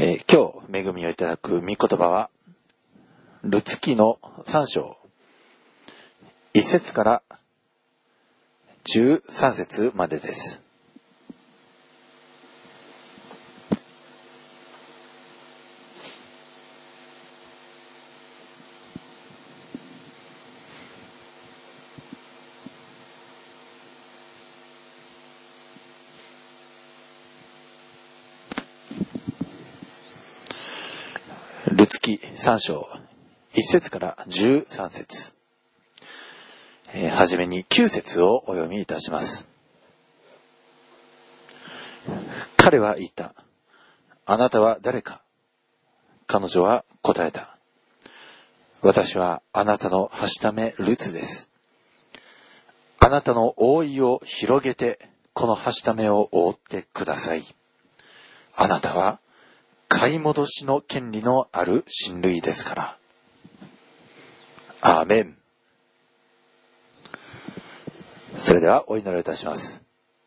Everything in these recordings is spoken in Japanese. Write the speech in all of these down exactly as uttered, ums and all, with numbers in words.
えー、今日恵みをいただく御言葉はルツ記のさん章いっ節からじゅうさん節までです。ルツ記さん章いっ節からじゅうさん節、えー、はじめにきゅう節をお読みいたします。彼は言った。あなたは誰か。彼女は答えた。私はあなたのはしためルツです。あなたの覆いを広げてこのはしためを覆ってください。あなたは買い戻しの権利のある親類ですから。アーメン。それではお祈りいたします。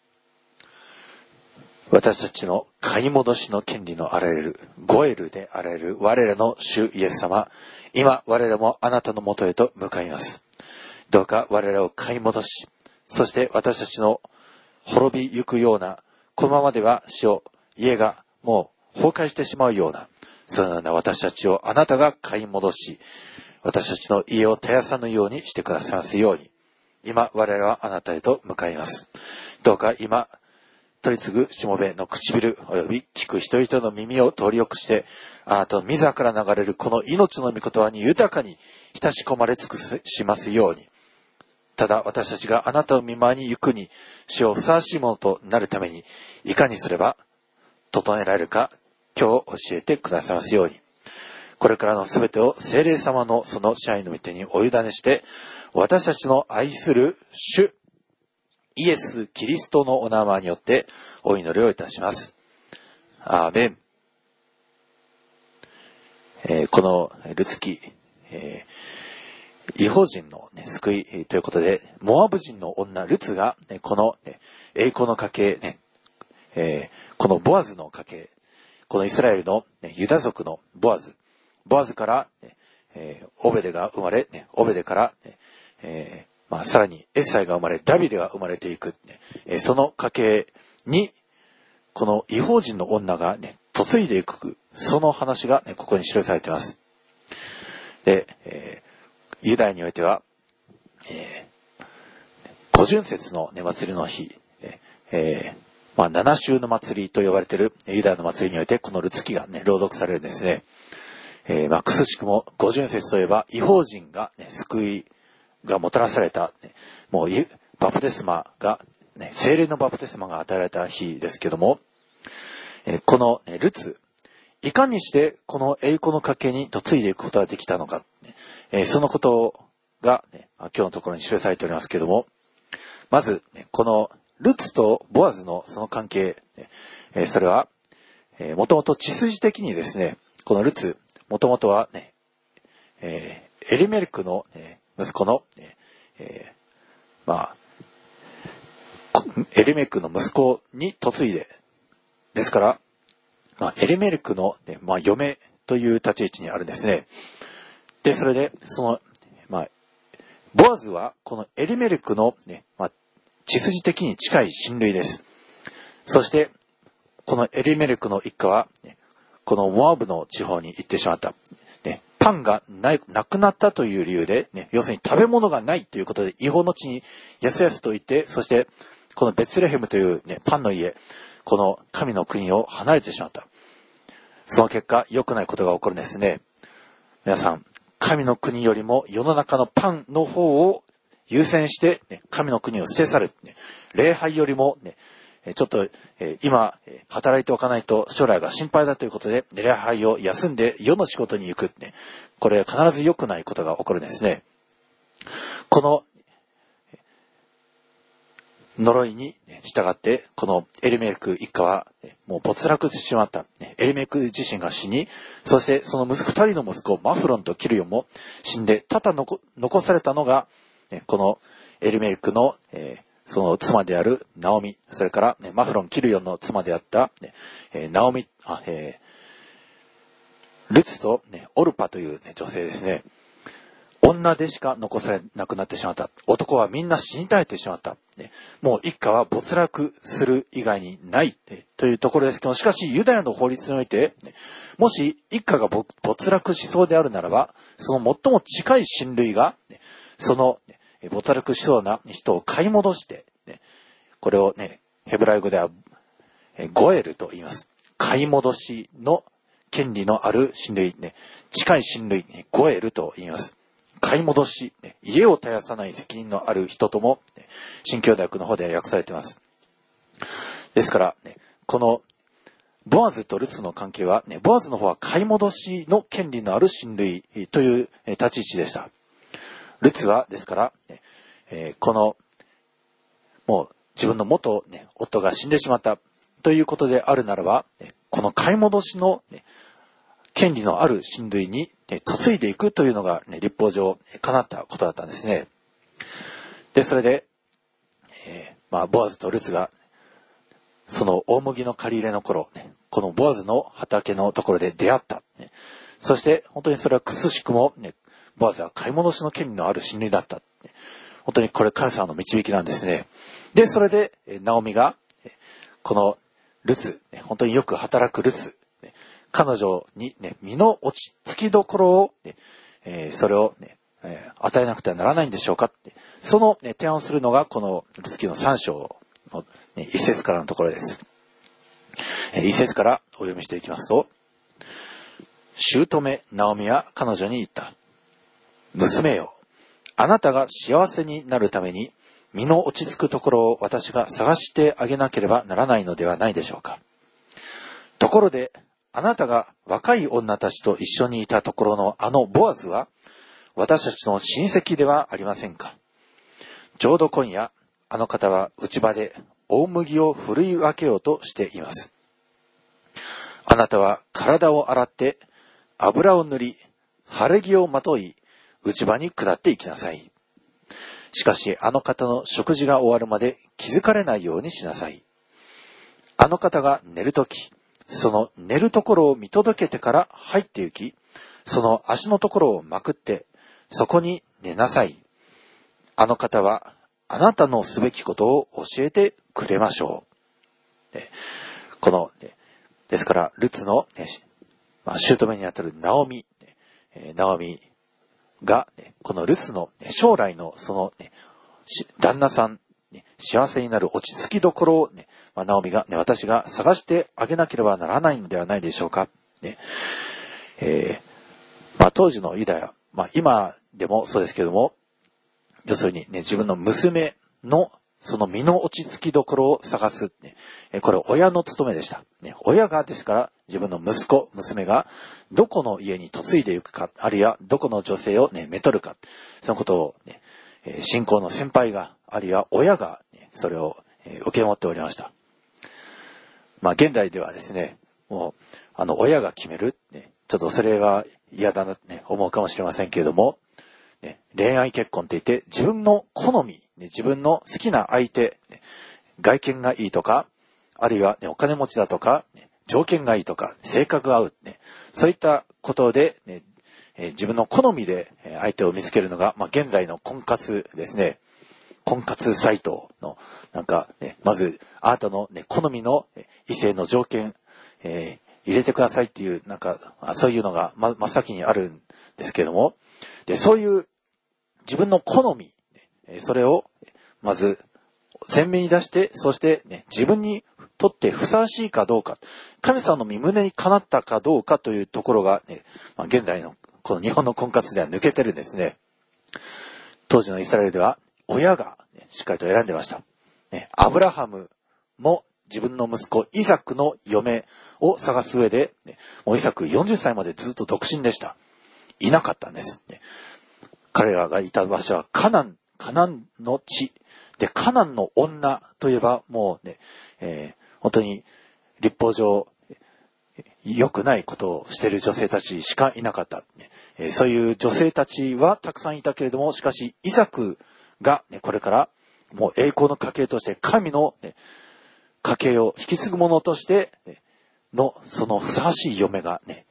私たちの買い戻しの権利のあられるゴエルであられる我らの主イエス様、今我らもあなたのもとへと向かいます。どうか我らを買い戻し、そして私たちの滅びゆくような、このままでは主よ、家がもう崩壊してしまうような、そのような私たちをあなたが買い戻し、私たちの家を絶やさぬようにしてくださいますように、今我々はあなたへと向かいます。どうか今取り次ぐしもべの唇および聞く人々の耳を通りよくして、あなたの自ら流れるこの命の御言葉に豊かに浸し込まれ尽くしますように、ただ私たちがあなたを見舞いに行くに主をふさわしいものとなるために、いかにすれば整えられるか今日教えてくださいますように、これからのすべてを聖霊様のその支配の御手にお委ねして、私たちの愛する主イエス・キリストのお名前によってお祈りをいたします。アーメン。えー、このルツ記、えー、異邦人の、ね、救いということで、モアブ人の女ルツが、ね、この、ね、栄光の家系、ねえー、このボアズの家系、このイスラエルの、ね、ユダ族のボアズ、ボアズから、ねえー、オベデが生まれ、ね、オベデから、ねえーまあ、さらにエッサイが生まれ、ダビデが生まれていく、ねえー、その家系にこの異邦人の女が、ね、嫁いでいく、その話が、ね、ここに記されています。で、えー、ユダヤにおいては、えー、五旬節の、ね、祭りの日、えーまあ、七週の祭りと呼ばれているユダヤの祭りにおいてこのルツ記が、ね、朗読されるんですね。えーまあ、くすしくも五旬節といえば異邦人が、ね、救いがもたらされた、ね、もうバプテスマが、ね、聖霊のバプテスマが与えられた日ですけども、えー、この、ね、ルツ、いかにしてこの栄光の家系に嫁いでいくことができたのか、ねえー、そのことが、ね、今日のところに記されておりますけども、まず、ね、このルツとボアズのその関係、えー、それは、えー、もともと血筋的にですね、このルツ、もともとはね、えー、エリメルクの、ね、息子の、えー、まあ、エリメルクの息子に嫁いで、ですから、まあ、エリメルクの、ねまあ、嫁という立ち位置にあるんですね。で、それで、その、まあ、ボアズは、このエリメルクの、ね、まあ、血筋的に近い親類です。そして、このエリメルクの一家は、ね、このモアブの地方に行ってしまった。ね、パンがなくなったという理由で、ね、要するに食べ物がないということで、異邦の地にやすやすと行って、そして、このベツレヘムという、ね、パンの家、この神の国を離れてしまった。その結果、良くないことが起こるんですね。皆さん、神の国よりも世の中のパンの方を優先して、ね、神の国を捨て去る、ね。礼拝よりも、ね、ちょっと、えー、今、働いておかないと将来が心配だということで、礼拝を休んで世の仕事に行く、ね。これは必ず良くないことが起こるんですね。この呪いに従って、このエリメルク一家はもう没落してしまった。エリメルク自身が死に、そしてその二人の息子、マフロンとキルヨンも死んで、ただ残されたのが、このエリメルクの、えー、その妻であるナオミ、それから、ね、マフロン・キルヨンの妻であった、ねえー、ナオミ、あ、えルツと、ね、オルパという、ね、女性ですね。女でしか残されなくなってしまった。男はみんな死に絶えてしまった。ね、もう一家は没落する以外にない、ね、というところですけど、しかしユダヤの法律において、ね、もし一家が没落しそうであるならば、その最も近い親類が、ね、その、ね、没落しそうな人を買い戻して、ね、これをね、ヘブライ語ではゴエルと言います。買い戻しの権利のある親類、ね、近い親類、ね、ゴエルと言います。買い戻し、ね、家を絶やさない責任のある人とも、ね、新教大学の方では訳されています。ですから、ね、このボアズとルツの関係は、ね、ボアズの方は買い戻しの権利のある親類という立ち位置でした。ルツは、ですから、ねえー、この、もう自分の元、ね、夫が死んでしまったということであるならば、ね、この買い戻しの、ね、権利のある親類に、ね、嫁いでいくというのが、ね、立法上叶ったことだったんですね。で、それで、えーまあ、ボアズとルツが、その大麦の借り入れの頃、ね、このボアズの畑のところで出会った。ね、そして、本当にそれはくすしくも、ね、ボアズは買い戻しの権利のある親類だった。ね、本当にこれ神様の導きなんですね。で、それで、ナオミが、このルツ、ね、本当によく働くルツ、ね、彼女に、ね、身の落ち着きどころを、ねえー、それを、ねえー、与えなくてはならないんでしょうかって、その、ね、提案をするのがこのルツ記のさん章の、ね、一節からのところです。えー、一節からお読みしていきますと、姑ナオミは彼女に言った。娘よ、あなたが幸せになるために身の落ち着くところを私が探してあげなければならないのではないでしょうか。ところで、あなたが若い女たちと一緒にいたところのあのボアズは、私たちの親戚ではありませんか。ちょうど今夜、あの方は内場で大麦を振るい分けようとしています。あなたは体を洗って、油を塗り、晴れ着をまとい、内場に下っていきなさい。しかし、あの方の食事が終わるまで気づかれないようにしなさい。あの方が寝るとき、その寝るところを見届けてから入って行き、その足のところをまくって、そこに寝なさい。あの方は、あなたのすべきことを教えてくれましょう。この、ですから、ルツの、まあ、姑にあたるナオミ、ナオミが、このルツの将来のその、ね、旦那さん、ね、幸せになる落ち着きどころを、ねまあ、ナオミが、ね、私が探してあげなければならないのではないでしょうか。ねえーまあ、当時のユダヤ、まあ、今でもそうですけども、要するに、ね、自分の娘のその身の落ち着きどころを探す、ね、これ親の務めでした、ね。親がですから自分の息子、娘がどこの家に嫁いでいくか、あるいはどこの女性を、ね、めとるか、そのことを、ね、信仰の先輩が、あるいは親が、ね、それを受け持っておりました。まあ現代ではですね、もうあの親が決める、ね、ちょっとそれは嫌だなって、ね、思うかもしれませんけれども、ね、恋愛結婚って言って自分の好み、ね、自分の好きな相手、ね、外見がいいとか、あるいは、ね、お金持ちだとか、ね、条件がいいとか、性格が合う、ね、そういったことで、ねえー、自分の好みで相手を見つけるのが、まあ、現在の婚活ですね。婚活サイトの、なんか、ね、まず、あなたの、ね、好みの異性の条件、えー、入れてくださいっていう、なんか、そういうのが、ま、真っ先にあるんですけども、で、そういう自分の好み、それを、まず、前面に出して、そして、ね、自分にとってふさわしいかどうか、神様の御胸にかなったかどうかというところが、ね、まあ、現在のこの日本の婚活では抜けてるんですね。当時のイスラエルでは、親が、ね、しっかりと選んでました。ね、アブラハムも自分の息子イサクの嫁を探す上で、ね、もうイサクよんじゅっさいまでずっと独身でした。いなかったんです。ね、彼らがいた場所はカナン、カナンの地。で、カナンの女といえばもうね、えー、本当に立法上良くないことをしている女性たちしかいなかった。えー、そういう女性たちはたくさんいたけれども、しかしイサクが、ね、これからもう栄光の家系として神の、ね、家系を引き継ぐ者として、ね、のそのふさわしい嫁が、ね、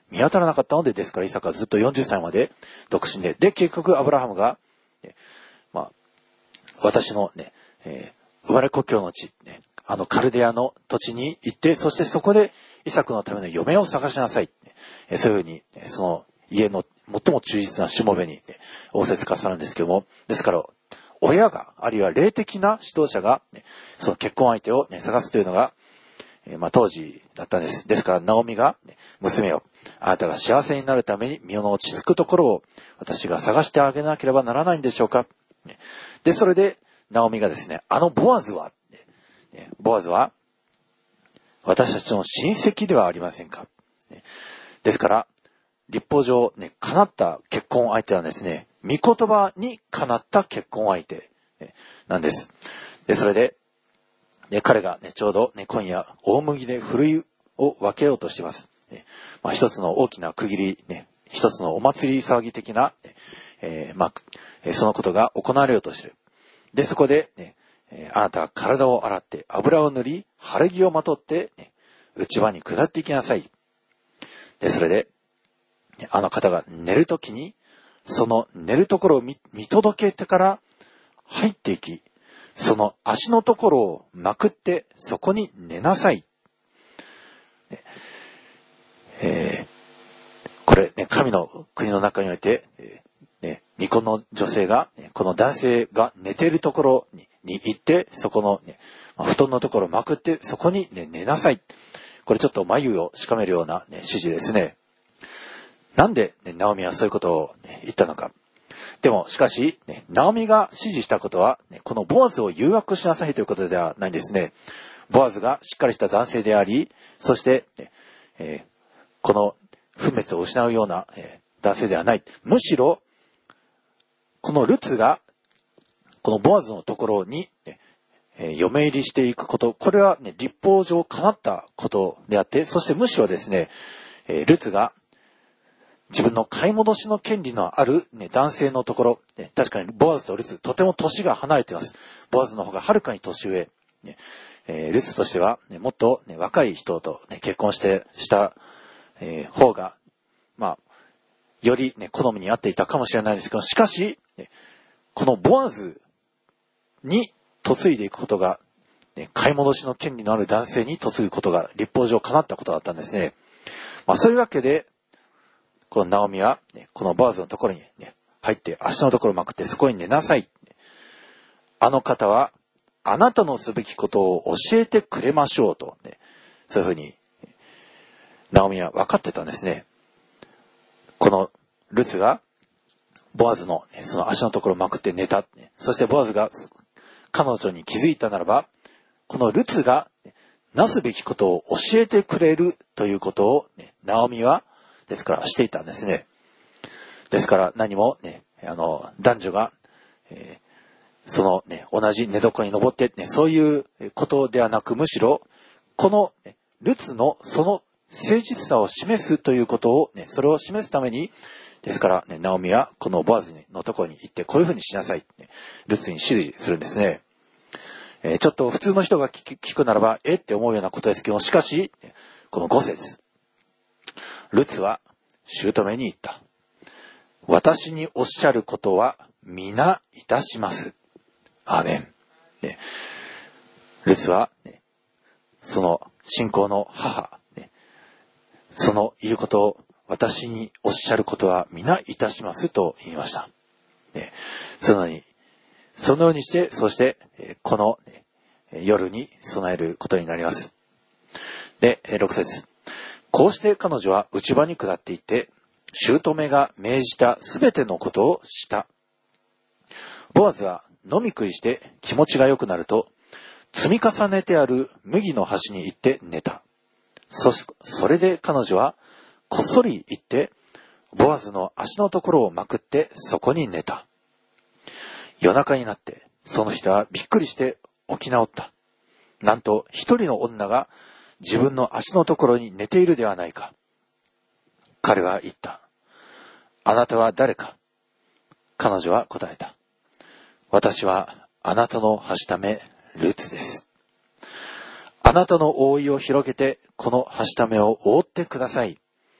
見当たらなかったので、ですからイサクはずっとよんじゅっさいまで独身で、で、結局アブラハムが、ね、まあ、私のね、えー、生まれ故郷の地、ね、あのカルデアの土地に行って、そしてそこでイサクのための嫁を探しなさい。えー、そういうふうに、その家の最も忠実なしもべに、ね、仰せつかさるんですけども、ですから、親が、あるいは霊的な指導者が、ね、その結婚相手を、ね、探すというのが、えー、まあ当時だったんです。ですから、ナオミが、ね、娘を、あなたが幸せになるために身の落ち着くところを私が探してあげなければならないんでしょうか。ね、で、それで、ナオミがですね、あのボアズは、ね、ボアズは、私たちの親戚ではありませんか。ね、ですから、立法上、ね、叶った結婚相手はですね、御言葉に叶った結婚相手、ね、なんです。で、それで、ね、彼が、ね、ちょうど、ね、今夜、大麦でふるいを分けようとしています。ね、まあ、一つの大きな区切り、ね、一つのお祭り騒ぎ的な、えー、まあ、そのことが行われようとしている。で、そこで、ね、あなたは体を洗って、油を塗り、晴れ着をまとって、ね、内場に下っていきなさい。で、それで、あの方が寝るときに、その寝るところを 見, 見届けてから入っていき、その足のところをまくってそこに寝なさい。ねえー、これ、ね、神の国の中において、えーね、未婚の女性が、この男性が寝ているところに、に行って、そこの、ね、布団のところをまくってそこに、ね、寝なさい。これちょっと眉をしかめるような、ね、指示ですね。なんで、ね、ナオミはそういうことを、ね、言ったのか。でも、しかし、ね、ナオミが指示したことは、ね、このボアズを誘惑しなさいということではないんですね。ボアズがしっかりした男性であり、そして、ねえー、この分別を失うような、えー、男性ではない。むしろ、このルツが、このボアズのところに、ねえー、嫁入りしていくこと、これは、ね、立法上叶ったことであって、そしてむしろですね、えー、ルツが、自分の買い戻しの権利のある、ね、男性のところ、ね、確かにボアズとルツ、とても年が離れています。ボアズの方がはるかに年上。ねえー、ルツとしては、ね、もっと、ね、若い人と、ね、結婚して、した、えー、方が、まあ、より、ね、好みに合っていたかもしれないですけど、しかし、ね、このボアズに嫁いでいくことが、ね、買い戻しの権利のある男性に嫁ぐことが立法上叶ったことだったんですね。まあ、そういうわけで、このナオミは、ね、このボアズのところに、ね、入って足のところをまくってそこに寝なさい。あの方はあなたのすべきことを教えてくれましょうと、ね、そういうふうにナオミは分かってたんですね。このルツがボアズの、ね、その足のところをまくって寝た。ね、そしてボアズが彼女に気づいたならば、このルツが、ね、なすべきことを教えてくれるということを、ね、ナオミはですからしていたんですね。ですから何もね、あの、男女が、えー、そのね、同じ寝床に登ってね、そういうことではなく、むしろ、この、ね、ルツのその誠実さを示すということをね、それを示すために、ですからね、ナオミはこのボアズのところに行って、こういうふうにしなさい、ね、ルツに指示するんですね。えー、ちょっと普通の人が聞く、聞くならば、えって思うようなことですけど、しかし、このご節。ルツは姑に言った。私におっしゃることは皆いたします。アーメン。ね、ルツは、ね、その信仰の母、ね、その言うことを私におっしゃることは皆いたしますと言いました。ね、そのように、そのようにして、そして、この、ね、夜に備えることになります。で、ろく節。こうして彼女は内場に下っていって、姑が命じたすべてのことをした。ボアズは飲み食いして気持ちが良くなると、積み重ねてある麦の端に行って寝た。そ、それで彼女はこっそり行って、ボアズの足のところをまくってそこに寝た。夜中になって、その人はびっくりして起き直った。なんと一人の女が自分の足のところに寝ているではないか。彼は言った。あなたは誰か。彼女は答えた。私はあなたのはしためルツです。あなたの覆いを広げてこのはしためを覆ってください。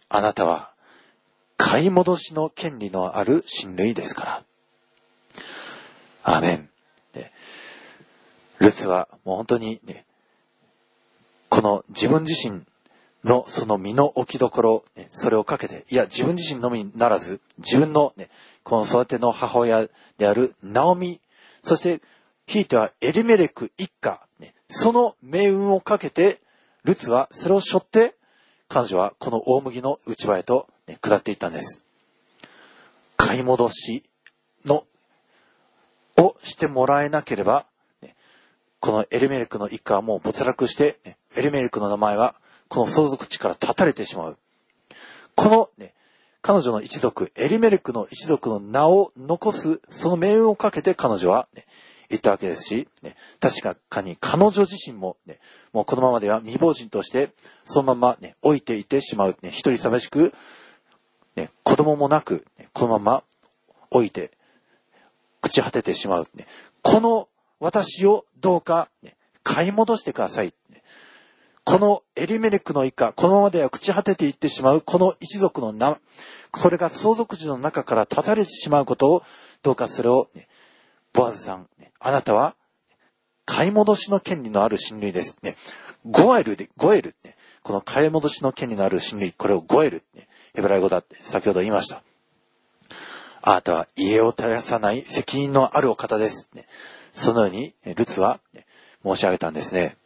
あなたは買い戻しの権利のある親類ですから。アーメン。ね、ルツはもう本当にね、この自分自身のその身の置きどころ、ね、それをかけて、いや自分自身のみならず、自分のね、この育ての母親であるナオミ、そしてひいてはエリメレク一家、ね、その命運をかけて、ルツはそれを背負って、彼女はこの大麦の内場へと、ね、下っていったんです。買い戻しのをしてもらえなければ、ね、このエリメレクの一家はもう没落して、ね、エリメレクの名前はこの相続地から断たれてしまう。この、ね、彼女の一族、エリメレクの一族の名を残す、その命運をかけて彼女は、ね、言ったわけですし、ね、確かに彼女自身も、ね、もうこのままでは未亡人としてそのまま、ね、置いていてしまう、ね、一人寂しく、ね、子供もなく、ね、このまま置いて朽ち果ててしまう、ね、この私をどうか、ね、買い戻してください、ね、このエリメレクの一家、このままでは朽ち果てていってしまうこの一族の名、これが相続地の中から断たれてしまうことを、どうかそれを、ね、ボアズさん、あなたは買い戻しの権利のある親類ですね。ゴエルで、ゴエル、ね、この買い戻しの権利のある親類、これをゴエル、ね、ヘブライ語だって先ほど言いました。あなたは家を絶やさない責任のあるお方です、ね。そのようにルツは、ね、申し上げたんですね。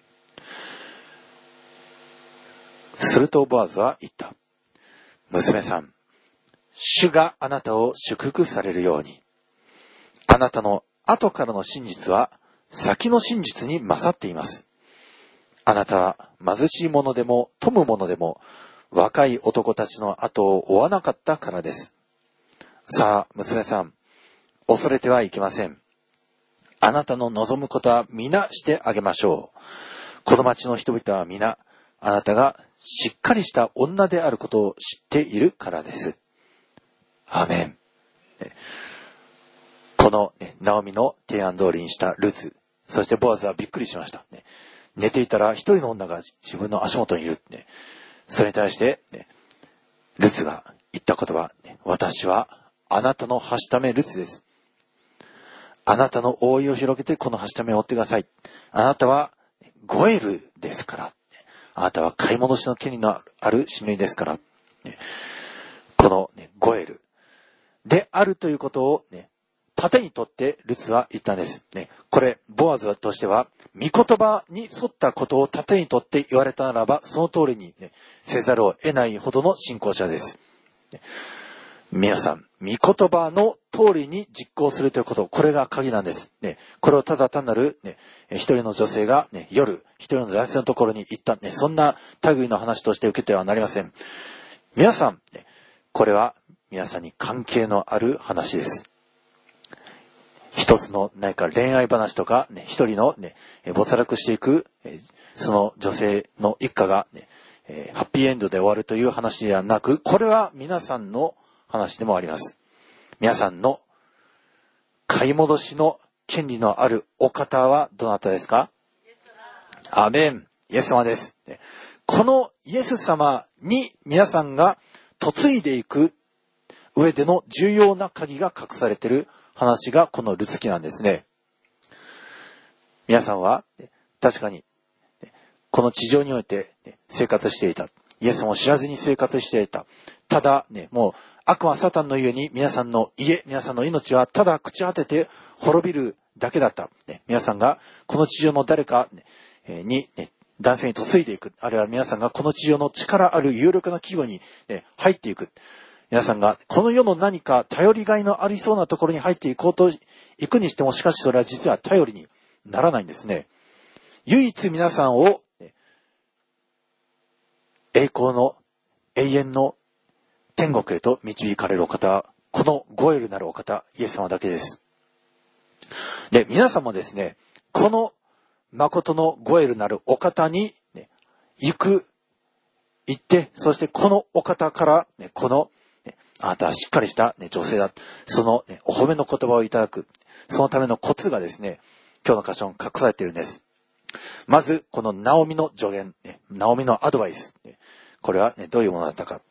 するとボアズは言った。娘さん、主があなたを祝福されるように。あなたの後からの真実は先の真実に勝っています。あなたは貧しい者でも富む者でも若い男たちの後を追わなかったからです。さあ、娘さん、恐れてはいけません。あなたの望むことは皆してあげましょう。この町の人々は皆、あなたがしっかりした女であることを知っているからです。アーメン。この、ね、ナオミの提案通りにしたルツ、そしてボアズはびっくりしました。ね、寝ていたら一人の女が自分の足元にいる。ね、それに対して、ね、ルツが言った言葉、ね、私はあなたのはしためルツです。あなたの覆いを広げてこのはしためを追ってください。あなたはゴエルですから。あなたは買い戻しの権利のある親類ですから。ね、この、ね、ゴエルであるということを、ね、盾にとってルツは言ったんです。ね、これ、ボアズとしては、御言葉に沿ったことを盾にとって言われたならば、その通りに、ね、せざるを得ないほどの信仰者です。ね、皆さん、御言葉の通りに実行するということ、これが鍵なんです。ね、これをただ単なる、ね、一人の女性が、ね、夜、一人の男性のところに行った、ね、そんな類の話として受けてはなりません。皆さん、ね、これは皆さんに関係のある話です。一つの何か恋愛話とか、ね、一人のね、没落していく、その女性の一家が、ね、ハッピーエンドで終わるという話ではなく、これは皆さんの話でもあります。皆さんの買い戻しの権利のあるお方はどなたですか？アーメン。イエス様です。このイエス様に皆さんが嫁いでいく上での重要な鍵が隠されている話がこのルツ記なんですね。皆さんは確かにこの地上において生活していた。イエス様を知らずに生活していた。ただね、もう悪魔サタンのゆえに皆さんの家、皆さんの命はただ朽ち果てて滅びるだけだった。ね、皆さんがこの地上の誰かに、ね、男性に嫁いでいく。あるいは皆さんがこの地上の力ある有力な企業に、ね、入っていく。皆さんがこの世の何か頼りがいのありそうなところに入っていこうといくにしても、しかしそれは実は頼りにならないんですね。唯一皆さんを栄光の永遠の天国へと導かれるお方は、このゴエルなるお方、イエス様だけです。で、皆さんもですね、この誠のゴエルなるお方に、ね、行く、行って、そしてこのお方から、ね、このあなたはしっかりした、ね、女性だ。その、ね、お褒めの言葉をいただく。そのためのコツがですね、今日の箇所に隠されているんです。まず、このナオミの助言、ね、ナオミのアドバイス。ね、これは、ね、どういうものだったか。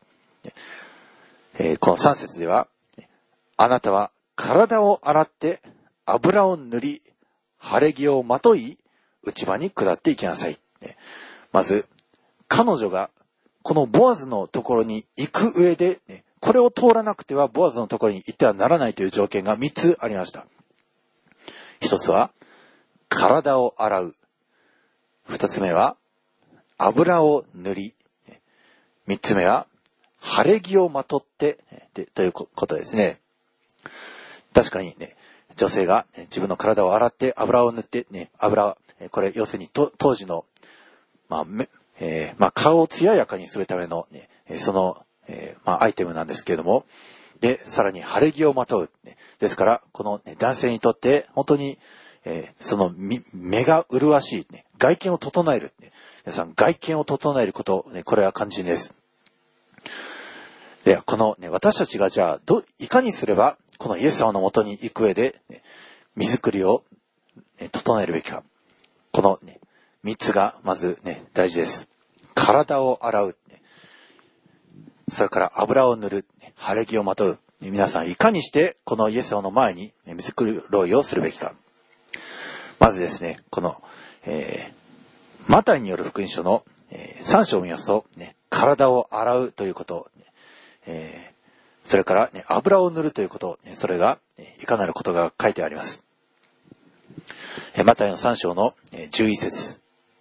えー、このさん節では、あなたは体を洗って油を塗り、晴れ着をまとい、内場に下っていきなさい。まず、彼女がこのボアズのところに行く上で、これを通らなくてはボアズのところに行ってはならないという条件がみっつありました。一つは、体を洗う。二つ目は、油を塗り。三つ目は、晴れ着をまとって、でということですね。確かにね、女性が自分の体を洗って油を塗ってね、油、これ要するにと当時の、まあ、えー、まあ、顔を艶やかにするためのね、その、えー、まあ、アイテムなんですけれども、で、さらに晴れ着をまとう。ですから、この、ね、男性にとって、本当に、えー、その、目が麗しい、ね、外見を整える。ね、皆さん、外見を整えること、ね、これは肝心です。では、この、ね、私たちがじゃあ、ど、いかにすれば、このイエス様の元に行く上で、ね、身作りを、ね、整えるべきか。この、ね、三つが、まずね、大事です。体を洗う。ね、それから油を塗る。ね、晴れ着をまとう。ね、皆さん、いかにして、このイエス様の前に、ね、身作りをするべきか。まずですね、この、えー、マタイによる福音書の、えー、さん章を見ますと、ね、体を洗うということ、ね、えーそれから、ね、油を塗るということ、それがいかなることが書いてあります。マタイのさん章のじゅういち節。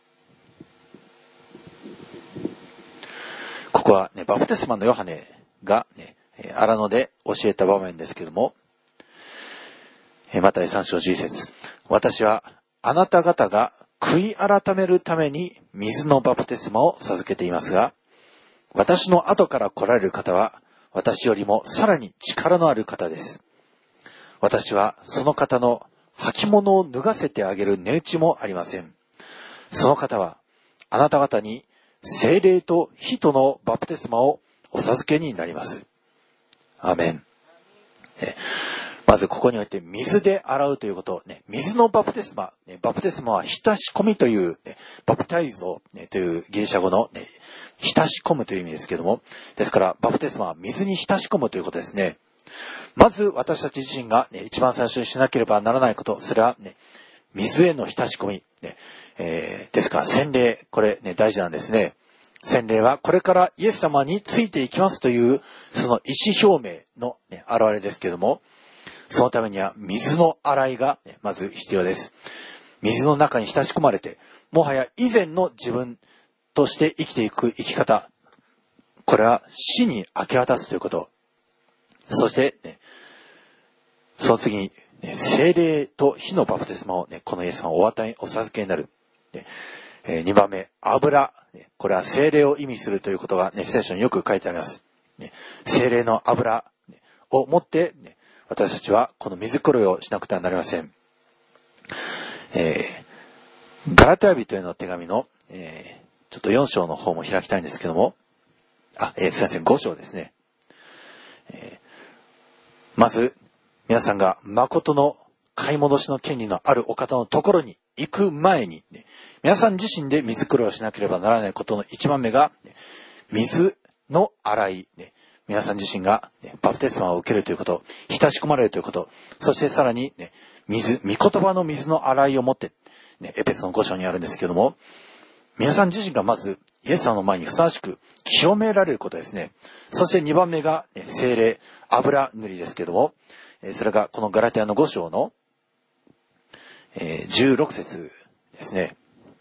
ここは、ね、バプテスマのヨハネが、ね、荒野で教えた場面ですけれども、マタイさん章じゅういち節。私はあなた方が悔い改めるために水のバプテスマを授けていますが、私の後から来られる方は、私よりもさらに力のある方です。私はその方の履物を脱がせてあげる値打ちもありません。その方はあなた方に聖霊と火とのバプテスマをお授けになります。アーメン。えまずここにおいて水で洗うということ、ね、水のバプテスマ、ね、バプテスマは浸し込みという、ね、バプタイゾ、ね、というギリシャ語の、ね、浸し込むという意味ですけども、ですからバプテスマは水に浸し込むということですね。まず私たち自身が、ね、一番最初にしなければならないこと、それは、ね、水への浸し込み、ねえー、ですから洗礼、これ、ね、大事なんですね。洗礼はこれからイエス様についていきますというその意思表明の、ね、現れですけども、そのためには水の洗いが、ね、まず必要です。水の中に浸し込まれて、もはや以前の自分として生きていく生き方、これは死に明け渡すということ。そして、ね、その次に、ね、聖霊と火のバプテスマを、ね、このイエス様をお与え、お授けになる。ねえー、にばんめ、油。ね、これは聖霊を意味するということが、ね、聖書によく書いてあります。ね、聖霊の油、ね、を持って、ね、私たちはこの水ころいをしなくてはなりません。えー、ガラテヤ人への手紙の、えー、ちょっとよん章の方も開きたいんですけども、あ、えー、すいません、ご章ですね。えー、まず、皆さんが誠の買い戻しの権利のあるお方のところに行く前に、ね、皆さん自身で水くろいをしなければならないことの一番目が、ね、水の洗い、ね、皆さん自身が、ね、バプテスマを受けるということ、浸し込まれるということ、そしてさらに、ね、水、御言葉の水の洗いをもって、ね、エペソのご章にあるんですけども、皆さん自身がまずイエス様の前にふさわしく清められることですね。そしてにばんめが、ね、聖霊、油塗りですけども、それがこのガラテヤのご章の、えー、じゅうろく節ですね。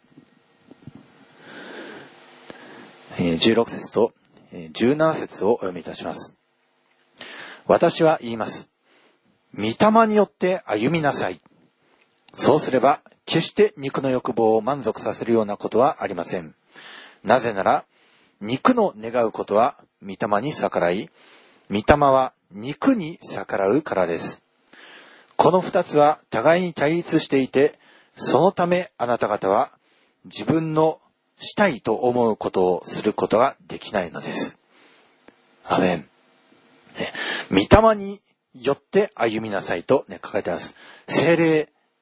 えー、じゅうろく節とじゅうなな節をお読みいたします。私は言います。御霊によって歩みなさい。そうすれば決して肉の欲望を満足させるようなことはありません。なぜなら肉の願うことは御霊に逆らい、御霊は肉に逆らうからです。この二つは互いに対立していて、そのためあなた方は自分のしたいと思うことをすることができないのです。アメン。ね、御霊によって歩みなさいと、ね、書かれています。聖霊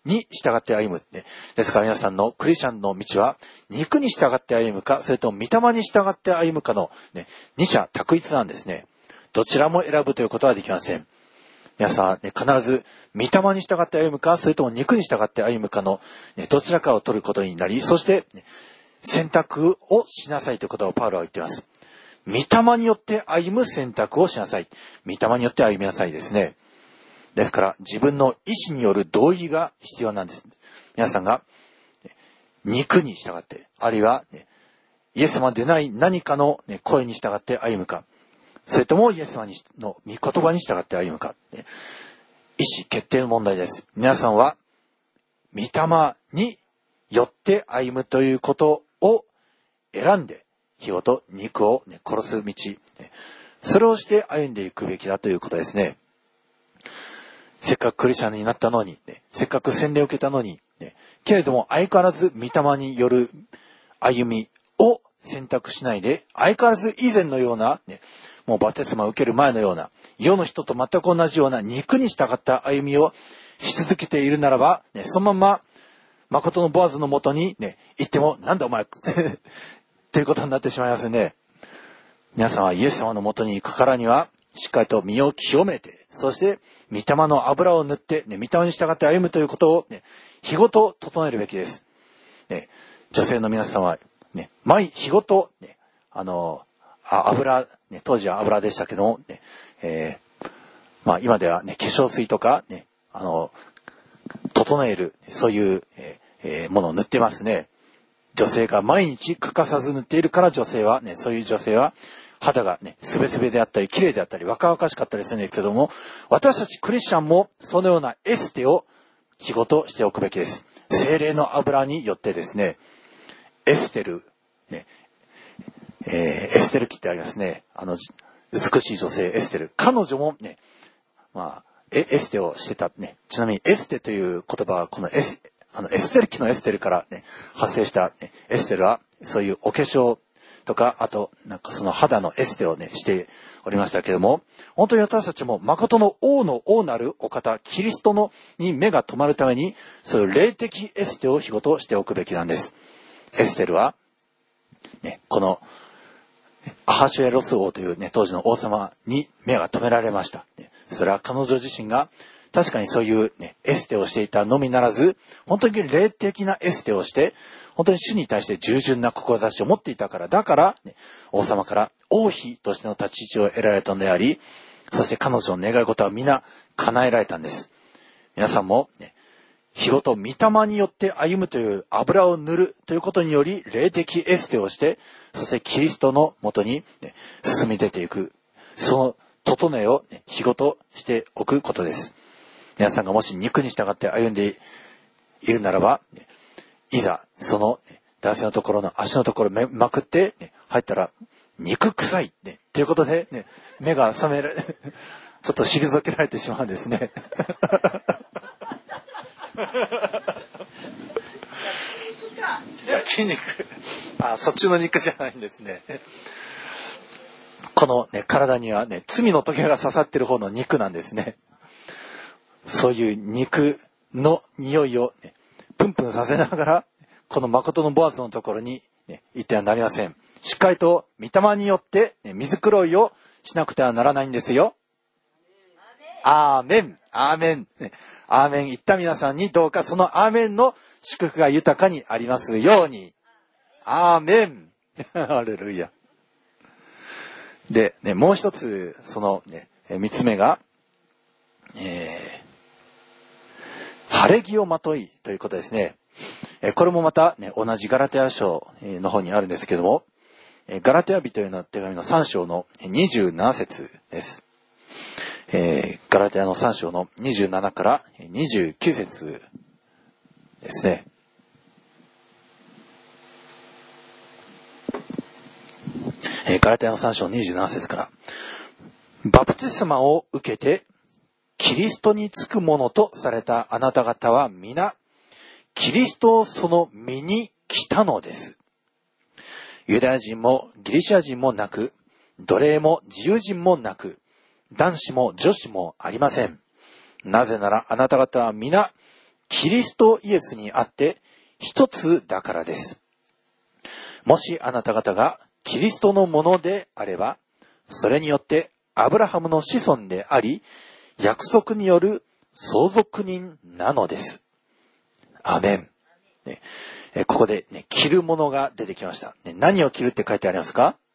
に従って歩む。ですから皆さんのクリスチャンの道は、肉に従って歩むか、それとも御霊に従って歩むかの、ね、二者択一なんですね。どちらも選ぶということはできません。皆さん、ね、必ず御霊に従って歩むか、それとも肉に従って歩むかの、ね、どちらかを取ることになり、そして、ね、選択をしなさいということをパウロは言っています。御霊によって歩む選択をしなさい。御霊によって歩みなさいですね。ですから自分の意志による同意が必要なんです。皆さんが肉に従って、あるいは、ね、イエス様でない何かの、ね、声に従って歩むか、それともイエス様の御言葉に従って歩むか、ね、意思決定の問題です。皆さんは御霊によって歩むということを選んで、日ごと肉を、ね、殺す道、ね、それをして歩んでいくべきだということですね。せっかくクリスチャンになったのに、ね、せっかく洗礼を受けたのに、ね、けれども相変わらず御霊による歩みを選択しないで、相変わらず以前のような、ね、もうバプテスマを受ける前のような、世の人と全く同じような肉に従った歩みをし続けているならば、ね、そのまま、誠のボアズのもとに、ね、行っても、なんだお前、ということになってしまいますね。皆さんはイエス様のもとに行くからには、しっかりと身を清めて、そして、御霊の油を塗って、ね、御霊に従って歩むということを、ね、日ごと整えるべきです。ね、女性の皆さんは、ね、毎日ごと、ね、あの、あ油、ね、当時は油でしたけども、ね、えー、まあ今ではね、化粧水とか、ね、あの、整える、そういう、えーえー、ものを塗ってますね。女性が毎日欠かさず塗っているから女性は、ね、そういう女性は、肌がね、すべすべであったり、綺麗であったり、若々しかったりするんですけども、私たちクリスチャンも、そのようなエステを日ごとしておくべきです。聖霊の油によってですね、エステル、ね、えー、エステル記ってありますね。あの、美しい女性、エステル。彼女もね、まあ、エ, エステをしてたね。ちなみに、エステという言葉は、このエス、あの、エステル記のエステルからね、発生した、ね、エステルは、そういうお化粧とか、あと、なんかその肌のエステをね、しておりましたけども、本当に私たちも、誠の王の王なるお方、キリストのに目が止まるために、そういう霊的エステを日ごとしておくべきなんです。エステルは、ね、この、アハシュエロス王というね、当時の王様に目が止められました。それは彼女自身が確かにそういうね、エステをしていたのみならず、本当に霊的なエステをして、本当に主に対して従順な志を持っていたから、だから、ね、王様から王妃としての立ち位置を得られたのであり、そして彼女の願い事は皆叶えられたんです。皆さんも、ね、日ごと御霊によって歩むという油を塗るということにより霊的エステをして、そしてキリストのもとに、ね、進み出ていく、その整えを、ね、日ごとしておくことです。皆さんがもし肉に従って歩んでいるならば、ね、いざその、ね、男性のところの足のところめまくって、ね、入ったら肉臭い、ね、ということで、ね、目が覚められちょっと退けられてしまうんですね。焼肉。あ、そっちの肉じゃないんですね。このね、体にはね、罪のトゲが刺さってる方の肉なんですね。そういう肉の匂いを、ね、プンプンさせながら、この誠のボアズのところに、ね、行ってはなりません。しっかりと御霊によって、ね、水黒いをしなくてはならないんですよ。アーメン、アーメン、アーメン言った皆さんにどうかそのアーメンの祝福が豊かにありますように。アーメン。ハレルヤ。で、ね、もう一つ、そのね、三つ目が、えー、晴れ着をまといということですね。これもまた、ね、同じガラテヤ書の方にあるんですけども、ガラテヤ人への手紙のさん章のにじゅうなな節です。えー、ガラテヤのさん章のにじゅうななからにじゅうきゅう節ですね。えー、ガラテヤのさん章にじゅうなな節から、バプテスマを受けてキリストにつくものとされたあなた方は皆キリストをその身に来たのです。ユダヤ人もギリシャ人もなく、奴隷も自由人もなく、男子も女子もありません。なぜならあなた方は皆キリストイエスにあって一つだからです。もしあなた方がキリストのものであれば、それによってアブラハムの子孫であり、約束による相続人なのです。アメン。ね、えここで、ね、着るものが出てきました、ね。何を着るって書いてありますか？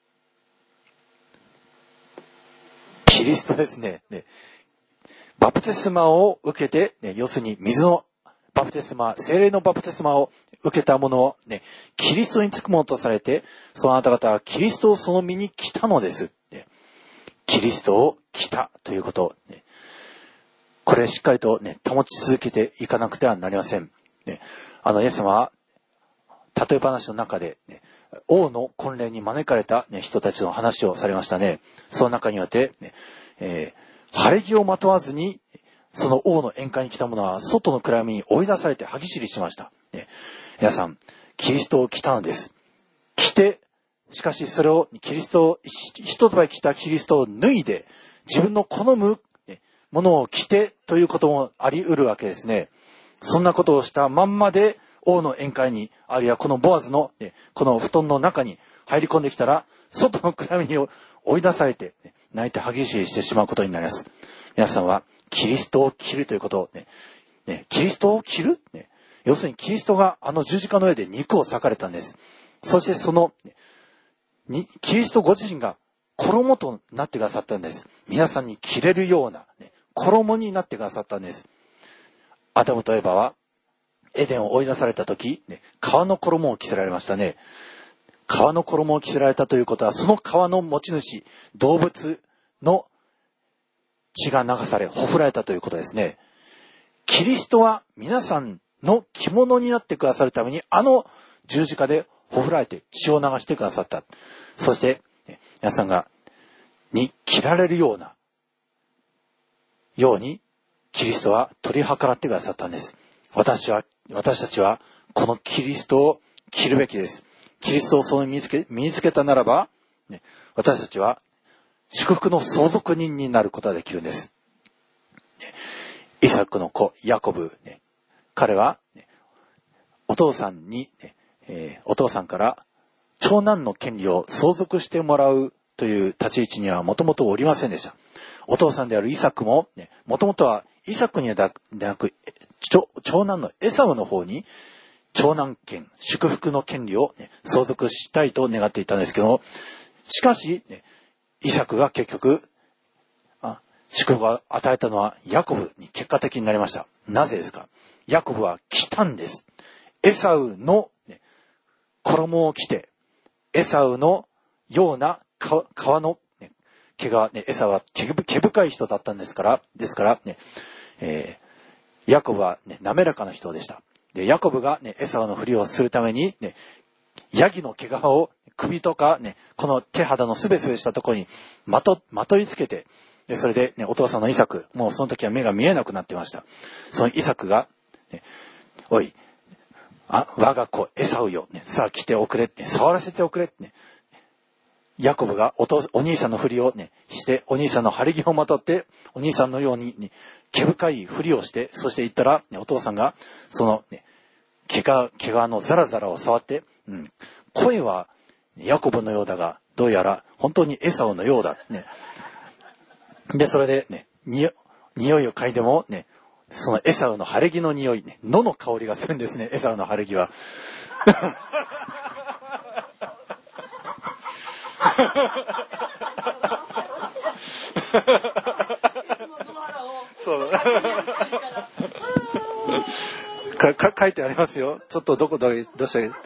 キリストですね。ね、バプテスマを受けて、ね、要するに水のバプテスマ、聖霊のバプテスマを受けたものを、ね、キリストにつくものとされて、そのあなた方はキリストをその身に着たのです。ね、キリストを着たということ、ね、これしっかりと、ね、保ち続けていかなくてはなりません。ね、あのイエス様は例え話の中で、ね、王の婚礼に招かれた、ね、人たちの話をされましたね。その中によって、ねえー、晴れ着をまとわずにその王の宴会に来た者は外の暗闇に追い出されて歯ぎしりしました、ね、皆さんキリストを着たのです。着て、しかしそれをキリストを一束着たキリストを脱いで自分の好むものを着てということもあり得るわけですね。そんなことをしたまんまで王の宴会に、あるいはこのボアズの、ね、この布団の中に入り込んできたら、外の暗闇を追い出されて、ね、泣いて激しいしてしまうことになります。皆さんはキリストを着るということをね、ねキリストを着る、ね、要するにキリストがあの十字架の上で肉を裂かれたんです。そしてその、ね、にキリストご自身が衣となってくださったんです。皆さんに着れるような、ね、衣になってくださったんです。アダムとエバはエデンを追い出された時、ね、革の衣を着せられましたね。革の衣を着せられたということは、その革の持ち主、動物の血が流され、ほふられたということですね。キリストは皆さんの着物になってくださるために、あの十字架でほふられて血を流してくださった。そして、ね、皆さんが、に着られるような、ように、キリストは取り計らってくださったんです。私は、私たちはこのキリストを着るべきです。キリストをその身につけ、身につけたならば、ね、私たちは祝福の相続人になることができるんです。ね、イサクの子、ヤコブ、ね、彼は、ね、お父さんに、ねえー、お父さんから長男の権利を相続してもらうという立ち位置にはもともとおりませんでした。お父さんであるイサクも、ね、もともとはイサクにはなく、長男のエサウの方に長男権、祝福の権利を、ね、相続したいと願っていたんですけども、しかし、ね、イサクが結局あ祝福を与えたのはヤコブに結果的になりました。なぜですか？ヤコブは着たんです。エサウの、ね、衣を着て、エサウのような皮の、ね、毛が、ね、エサウは毛深い人だったんですから、ですからね、えー、ヤコブは、ね、滑らかな人でした。で、ヤコブが、ね、エサウのふりをするために、ね、ヤギの毛皮を首とか、ね、この手肌のすべすべしたところにまと、まといつけて、でそれで、ね、お父さんのイサク、もうその時は目が見えなくなってました。そのイサクが、ね、おい、あ、我が子エサウよ、ね、さあ来ておくれって、ね、触らせておくれって、ね、ヤコブが お, とお兄さんのふりを、ね、してお兄さんの晴れ着をまとってお兄さんのように、ね、毛深いふりをして、そして言ったら、ね、お父さんがその、ね、毛が毛皮のザラザラを触って、うん、声はヤコブのようだがどうやら本当にエサウのようだ、ね、でそれで、ね、に匂いを嗅いでも、ね、そのエサウの晴れ着の匂い、ね、野の香りがするんですね、エサウの晴れ着は。そうかか書いてありますよ。ちょっとどこどうどうしたら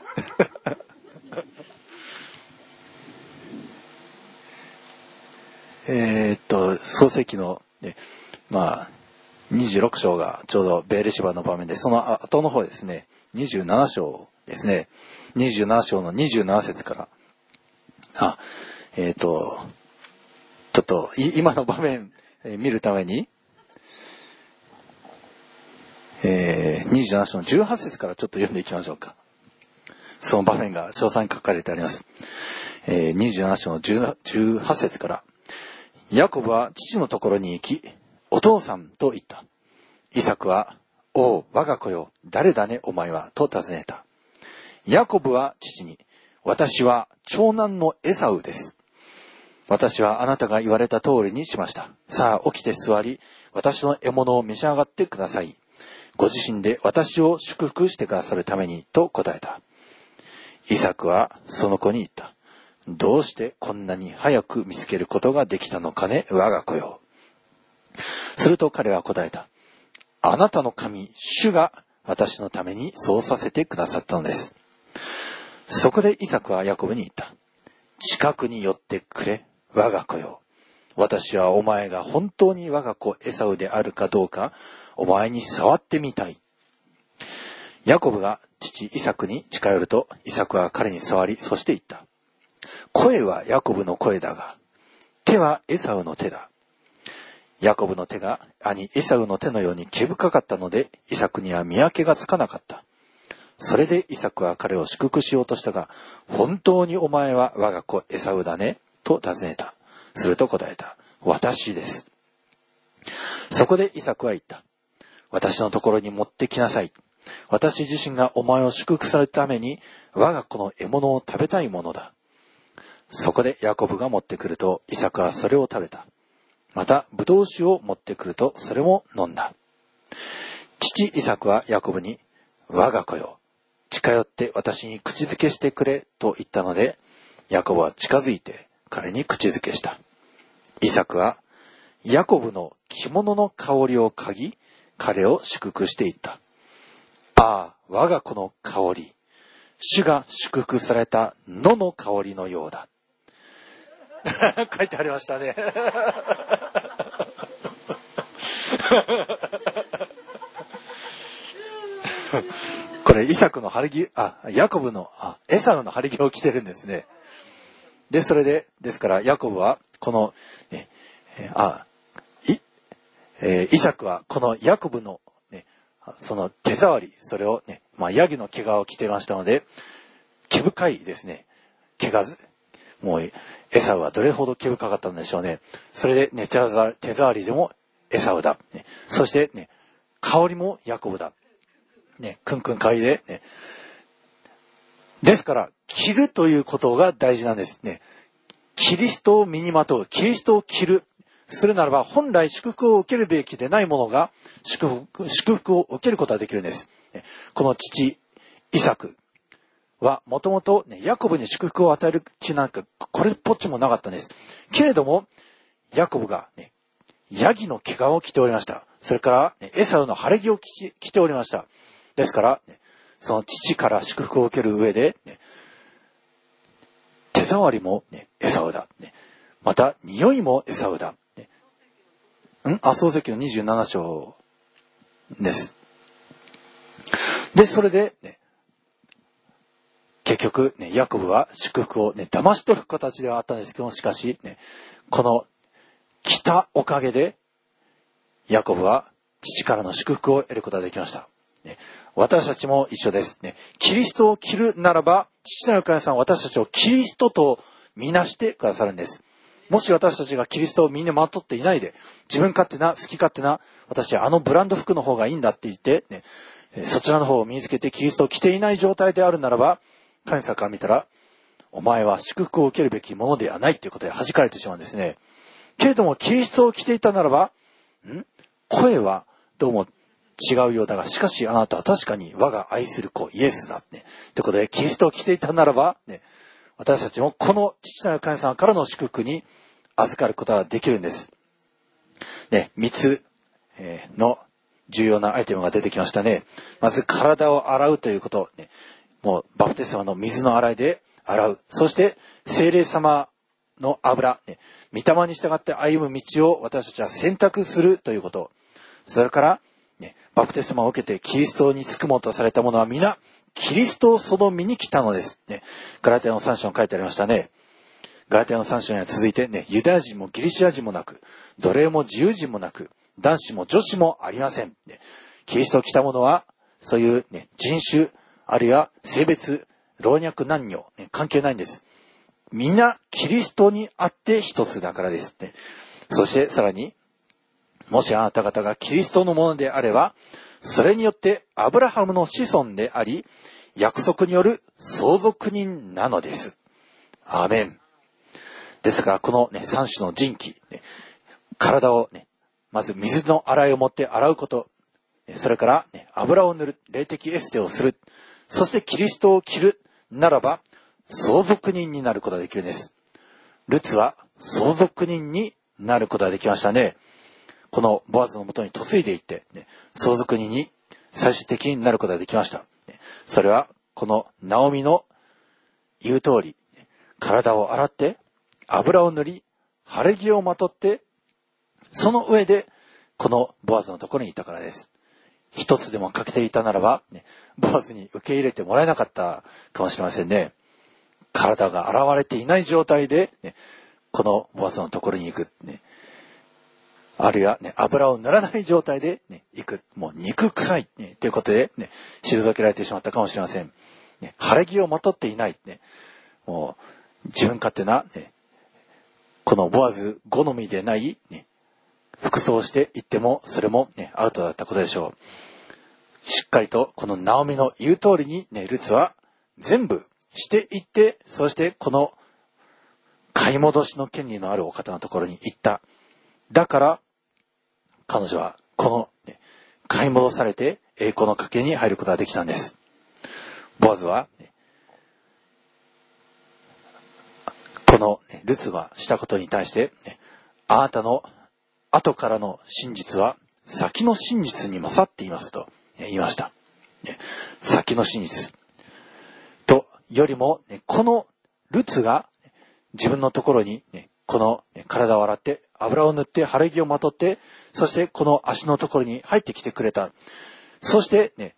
えっと創世記の、ね、まあにじゅうろく章がちょうどベールシバの場面で、その後の方ですね、にじゅうなな章ですね、にじゅうなな章のにじゅうなな節から、あ、えっとちょっと今の場面、えー、見るために、えー、にじゅうなな章のじゅうはち節からちょっと読んでいきましょうか。その場面が詳細に書かれてあります。えー、にじゅうなな章のじゅうはち節から、ヤコブは父のところに行き、お父さんと言った。イサクはおう、我が子よ、誰だね、お前は、と尋ねた。ヤコブは父に、私は長男のエサウです。私はあなたが言われた通りにしました。さあ、起きて座り、私の獲物を召し上がってください。ご自身で私を祝福してくださるために、と答えた。イサクはその子に言った。どうしてこんなに早く見つけることができたのかね、我が子よ。すると彼は答えた。あなたの神、主が私のためにそうさせてくださったのです。そこでイサクはヤコブに言った。近くに寄ってくれ、我が子よ。私はお前が本当に我が子エサウであるかどうか、お前に触ってみたい。ヤコブが父イサクに近寄ると、イサクは彼に触り、そして言った。声はヤコブの声だが、手はエサウの手だ。ヤコブの手が兄エサウの手のように毛深かったので、イサクには見分けがつかなかった。それでイサクは彼を祝福しようとしたが、本当にお前は我が子エサウだねと尋ねた。すると答えた。私です。そこでイサクは言った。私のところに持ってきなさい。私自身がお前を祝福されるために我が子の獲物を食べたいものだ。そこでヤコブが持ってくるとイサクはそれを食べた。またブドウ酒を持ってくるとそれも飲んだ。父イサクはヤコブに、我が子よ、近寄って私に口づけしてくれと言ったので、ヤコブは近づいて彼に口づけした。イサクはヤコブの着物の香りを嗅ぎ、彼を祝福していった。ああ、我が子の香り、主が祝福された野の香りのようだ。書いてありましたね。これイサクの晴れ着、あ、ヤコブの、あ、エサウの晴れ着を着てるんですね。で、それで、ですからヤコブはこの、ね、えー、あ、い、えー、イサクはこのヤコブの、ね、その手触り、それをね、まあヤギの毛皮を着てましたので、毛深いですね。毛がもうエサウはどれほど毛深かったんでしょうね。それでね、手触りでもエサウだ。ね、そしてね、香りもヤコブだ。ね、クンクン嗅いで、ね。ですから、着るということが大事なんですね。キリストを身にまとう。キリストを着る。するならば、本来祝福を受けるべきでないものが、祝福、祝福を受けることができるんです。この父、イサクは、もともとヤコブに祝福を与える気なんか、これっぽっちもなかったんです。けれども、ヤコブが、ね、ヤギの毛皮を着ておりました。それから、ね、エサウの晴れ着を着て、着ておりました。ですから、ね、その父から祝福を受ける上で、ね、手触りも、ね、エサウだ、ね。また、匂いもエサウだ。ね、んあ、創世記のにじゅうなな章です。で、それで、ね、結局、ね、ヤコブは祝福をね、騙し取る形ではあったんですけども、しかし、ね、この着たおかげで、ヤコブは父からの祝福を得ることができました。ね、私たちも一緒です、ね。キリストを着るならば、父なる神様は私たちをキリストとみなしてくださるんです。もし私たちがキリストをみんなまとっていないで、自分勝手な、好き勝手な、私はあのブランド服の方がいいんだって言って、ね、そちらの方を身につけてキリストを着ていない状態であるならば、神様から見たら、お前は祝福を受けるべきものではないということで弾かれてしまうんですね。けれども、キリストを着ていたならば、ん声はどうも違うようだが、しかしあなたは確かに我が愛する子イエスだ。ね。ということで、キリストを着ていたならば、ね、私たちもこの父なる神様からの祝福に預かることができるんです。ね、三つ、えー、の重要なアイテムが出てきましたね。まず、体を洗うということ。ね、もう、バプテスマの水の洗いで洗う。そして、聖霊様の油。ね、御霊に従って歩む道を私たちは選択するということ。それから、ね、バプテスマを受けてキリストにつくものとされた者は皆、キリストをその身に来たのです。ね、ガラテヤのさん章に書いてありましたね。ガラテヤのさん章には続いてね、ユダヤ人もギリシア人もなく、奴隷も自由人もなく、男子も女子もありません。ね、キリストを来た者は、そういう、ね、人種、あるいは性別、老若男女、ね、関係ないんです。皆、キリストにあって一つだからです。ね、そしてさらに、 もしあなた方がキリストのものであれば、それによってアブラハムの子孫であり、約束による相続人なのです。アーメン。ですから、このね、三種の人気、ね、体をね、まず水の洗いを持って洗うこと、それから、ね、油を塗る、霊的エステをする、そしてキリストを着るならば、相続人になることができるんです。ルツは相続人になることができましたね。このボアズのもとに嫁いでいって、ね、相続人に最終的になることができました。それは、このナオミの言う通り、体を洗って、油を塗り、晴れ着をまとって、その上で、このボアズのところにいたからです。一つでも欠けていたならば、ね、ボアズに受け入れてもらえなかったかもしれませんね。体が現れていない状態で、ね、このボアズのところに行く。ね、あるいは、ね、油を塗らない状態で、ね、行く。もう肉臭い、ね、ということで、ね、退けられてしまったかもしれません。ね、晴れ着をまとっていない。ね、もう自分勝手な、ね、このボアズ好みでない、ね、服装していっても、それも、ね、アウトだったことでしょう。しっかりとこのナオミの言う通りに、ね、ルツは全部していって、そしてこの買い戻しの権利のあるお方のところに行った。だから彼女はこの、ね、買い戻されて栄光の家系に入ることができたんです。ボアズは、ね、この、ね、ルツがしたことに対して、ね、あなたの後からの真実は先の真実に勝っていますと言いました。先の真実とよりも、このルツが自分のところにこの体を洗って油を塗って晴れ着をまとって、そしてこの足のところに入ってきてくれた。そしてね、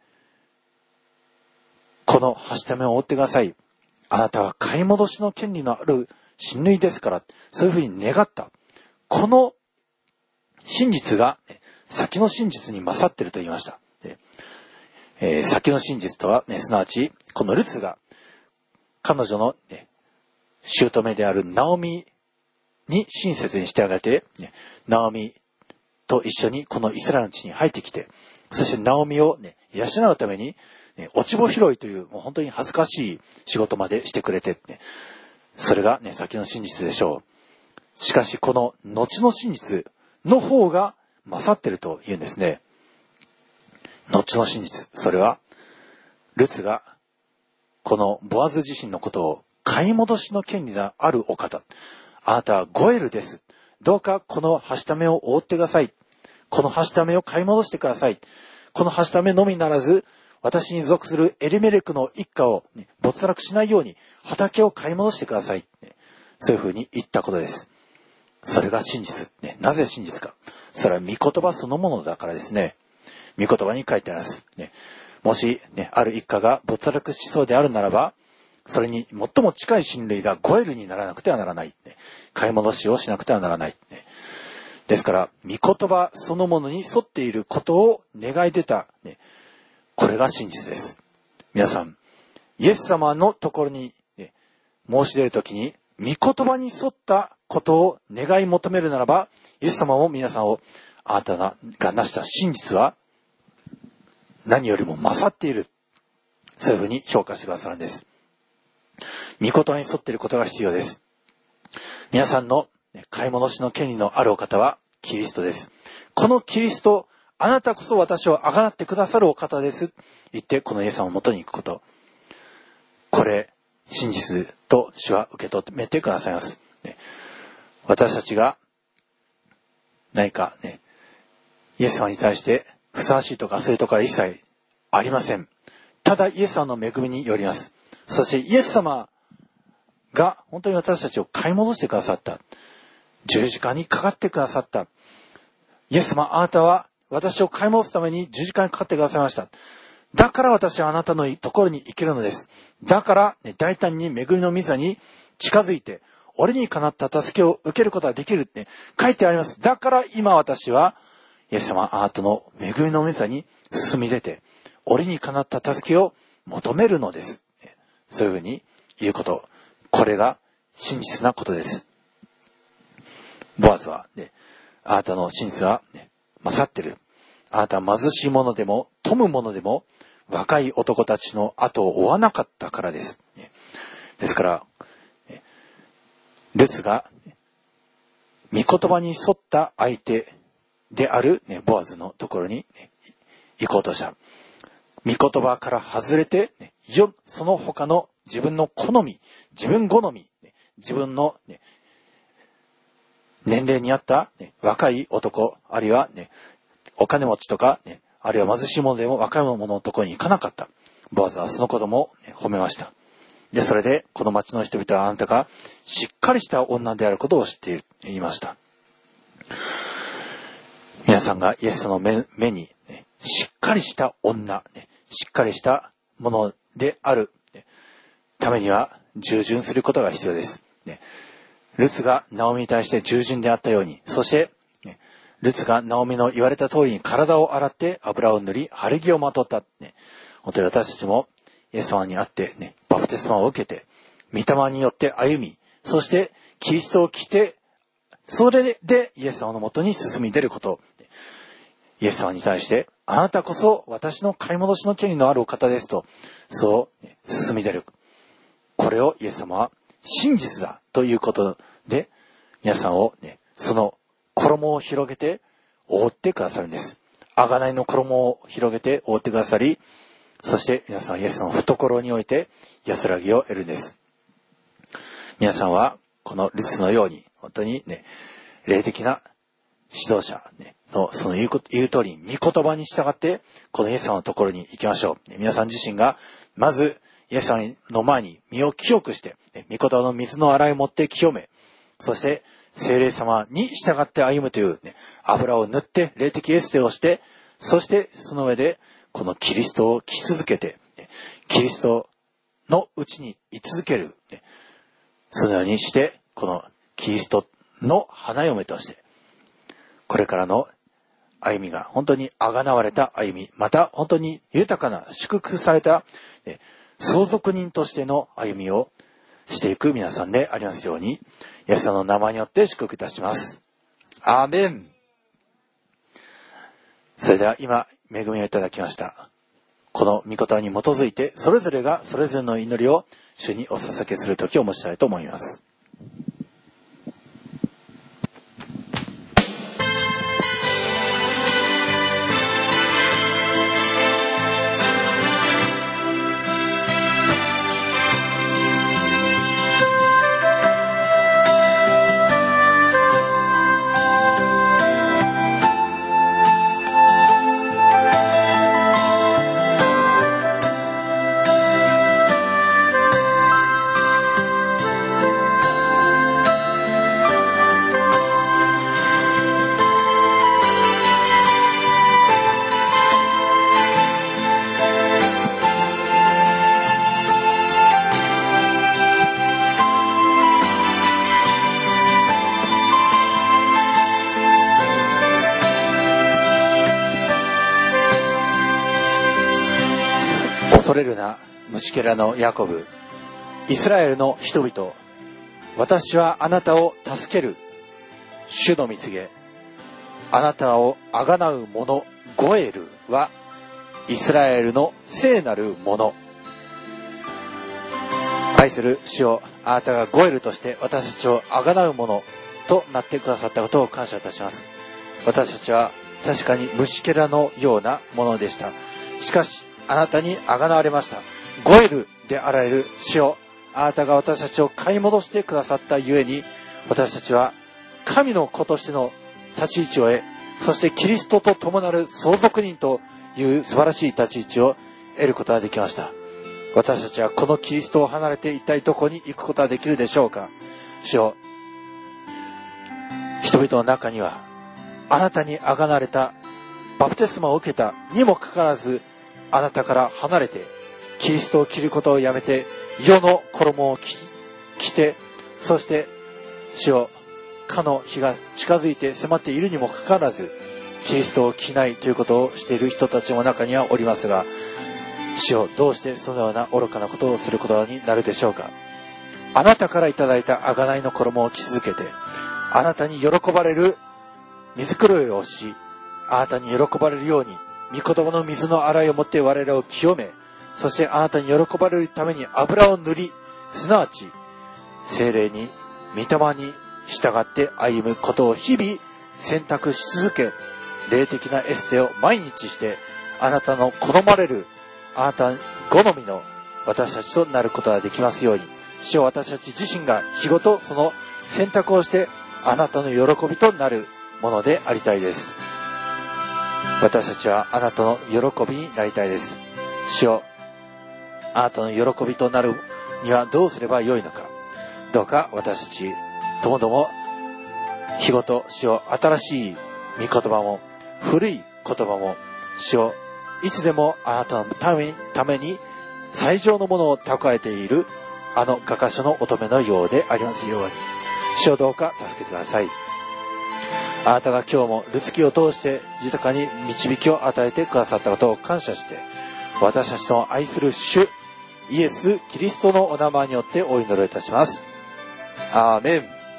このはしためを追ってください。あなたは買い戻しの権利のある親類ですから、そういうふうに願った。この真実が先の真実に勝っていると言いました。えー、先の真実とは、ね、すなわちこのルツが彼女の、ね、姑であるナオミに親切にしてあげて、ね、ナオミと一緒にこのイスラエルの地に入ってきて、そしてナオミを、ね、養うために、ね、落ち穂拾いというもう本当に恥ずかしい仕事までしてくれて、ね、それが、ね、先の真実でしょう。しかしこの後の真実の方が勝っていると言うんですね。後の真実、それはルツがこのボアズ自身のことを買い戻しの権利があるお方、あなたはゴエルです、どうかこのはしためを覆ってください、このはしためを買い戻してください、このはしためのみならず私に属するエリメレクの一家を、ね、没落しないように畑を買い戻してください、ね、そういうふうに言ったことです。それが真実、ね、なぜ真実か、それは御言葉そのものだからですね。御言葉に書いてあります。ね、もし、ね、ある一家が没落しそうであるならば、それに最も近い親類がゴエルにならなくてはならない。ね、買い戻しをしなくてはならない。ね、ですから、御言葉そのものに沿っていることを願い出た、ね、これが真実です。皆さん、イエス様のところに、ね、申し出るときに、御言葉に沿ったことを願い求めるならば、イエス様も皆さんを、あなたが成した真実は、何よりも勝っている。そういうふうに評価してくださるんです。御言葉に沿っていることが必要です。皆さんの買い戻しの権利のあるお方はキリストです。このキリスト、あなたこそ私をあがなってくださるお方です。言ってこのイエス様の元に行くこと。これ、真実と主は受け止めてくださいます。私たちが何かね、イエス様に対してふさわしいとかそういうとか一切ありません。ただイエス様の恵みによります。そしてイエス様が本当に私たちを買い戻してくださった。十字架にかかってくださった。イエス様、あなたは私を買い戻すために十字架にかかってくださいました。だから私はあなたのところに行けるのです。だから、ね、大胆に恵みの御座に近づいて、俺にかなった助けを受けることができるって書いてあります。だから今私はイエス様、あなたの恵みの御座に進み出て、俺にかなった助けを求めるのです。そういうふうに言うこと。これが真実なことです。ボアズは、ね、あなたの真実は、ね、 勝ってる。あなたは貧しい者でも富む者でも若い男たちの後を追わなかったからです。ですからルツが御言葉に沿った相手であるボアズのところに行こうとした。御言葉から外れてその他の自分の好み、自分好み、自分の年齢に合った若い男、あるいはお金持ちとかあるいは貧しい者でも若い者のところに行かなかった。ボアズはその子供を褒めました。で、それでこの町の人々はあなたがしっかりした女であることを知っていると言いました。皆さんがイエスの 目, 目に、ね、しっかりした女、ね、しっかりしたものである、ね、ためには従順することが必要です、ね。ルツがナオミに対して従順であったように、そして、ね、ルツがナオミの言われた通りに体を洗って油を塗り晴れ着をまとった、ね。本当に私たちもイエス様に会って、ね、バプテスマを受けて御霊によって歩み、そしてキリストを着て、それでイエス様のもとに進み出ること。イエス様に対して、あなたこそ私の買い戻しの権利のあるお方ですと、そう進み出る。これをイエス様は真実だということで、皆さんを、ね、その衣を広げて覆ってくださるんです。贖いの衣を広げて覆ってくださり、そして皆さんイエスの懐において安らぎを得るんです。皆さんはこのルツのように本当にね、霊的な指導者、ね、のその言うこと、言う通りに御言葉に従ってこのイエス様のところに行きましょう。皆さん自身がまずイエス様の前に身を清くして、御言葉の水の洗いを持って清め、そして聖霊様に従って歩むという、ね、油を塗って霊的エステをして、そしてその上でこのキリストを着続けて、キリストのうちに居続ける、そのようにしてこのキリストの花嫁としてこれからの歩みが本当にあがなわれた歩み、また本当に豊かな祝福された相続人としての歩みをしていく皆さんでありますように、イエス様の名前によって祝福いたします。アーメン。それでは今恵みをいただきましたこの御言葉に基づいて、それぞれがそれぞれの祈りを主にお捧げする時を持ちたいと思います。恐れるな、虫けらのヤコブ、イスラエルの人々、私はあなたを助ける。主の蜜げ、あなたをあがなう者ゴエルはイスラエルの聖なる者。愛する主よ、あなたがゴエルとして私たちをあがなう者となってくださったことを感謝いたします。私たちは確かに虫けらのようなものでした。しかしあなたにあがなわれました。ゴエルであられる主よ、あなたが私たちを買い戻してくださったゆえに、私たちは神の子としての立ち位置を得、そしてキリストと共なる相続人という素晴らしい立ち位置を得ることができました。私たちはこのキリストを離れて一体どこに行くことができるでしょうか。主よ、人々の中にはあなたにあがなわれた、バプテスマを受けたにもかかわらず、あなたから離れてキリストを着ることをやめて世の衣を着て、そして主よ、かの日が近づいて迫っているにもかかわらずキリストを着ないということをしている人たちも中にはおりますが、主よ、どうしてそのような愚かなことをすることになるでしょうか。あなたからいただいた贖いの衣を着続けて、あなたに喜ばれる水黒いをし、 あなたに喜ばれるように、御言葉の水の洗いをもって我らを清め、そしてあなたに喜ばれるために油を塗り、すなわち聖霊に、御霊に従って歩むことを日々選択し続け、霊的なエステを毎日して、あなたの好まれる、あなた好みの私たちとなることができますように、主よ、私たち自身が日ごとその選択をして、あなたの喜びとなるものでありたいです。私たちはあなたの喜びになりたいです。主よ、あなたの喜びとなるにはどうすればよいのか。どうか私たちともども日ごと主よ、新しい御言葉も古い言葉も主よ、いつでもあなたのために、ために最上のものを蓄えているあの画家書の乙女のようでありますように、主よ、どうか助けてください。あなたが今日もルツキを通して豊かに導きを与えてくださったことを感謝して、私たちの愛する主イエス・キリストのお名前によってお祈りいたします。アーメン。